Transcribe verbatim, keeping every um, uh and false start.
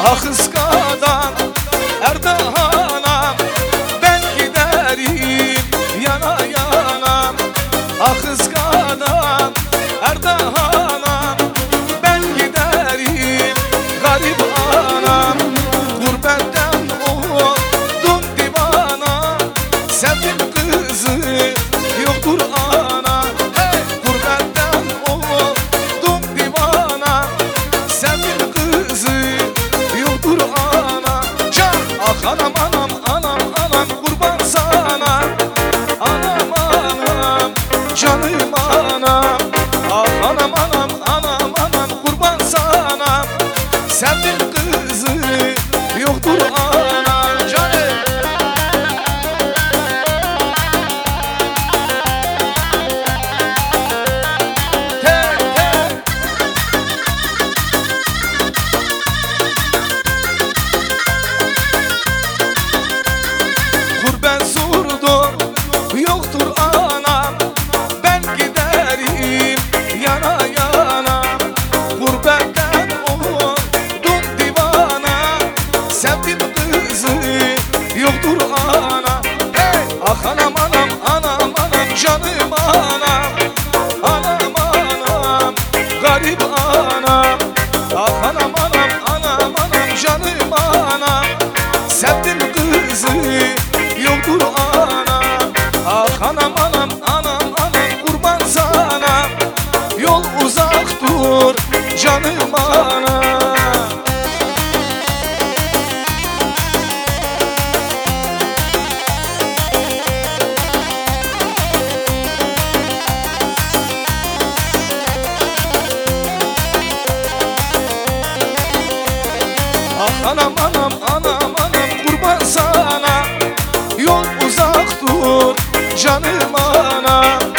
Ah ıskadan Erdoğan'a ben giderim yana yana. Ah ıskadan Erdoğan'a ben giderim garip anam. Gurbetten oldum divana, sevdim kızı yoktur ana. Hey! Gurbetten oldum divana, sevdim kızı yoktur ana. Can! Ah anam anam anam anam kurban sana. Anam anam canım anam. Ah anam anam anam anam kurban sana. Sevdim kızı yoktur ana. Canım! Hey, hey! Gurbet surdu yoktur anam, ben giderim yana yana. Gurbetten oldum divana, sevdim kızı yoktur ana. Hey! Ah anam anam anam anam canım anam. Anam anam garip anam. Ah anam anam anam anam canım anam. Sevdim kızı yoktur ana. Ah anam anam anam anam kurban sana. Yol uzaktır canım ana. Ah anam anam anam anam kurban sana. Yol uzaktır canım ana.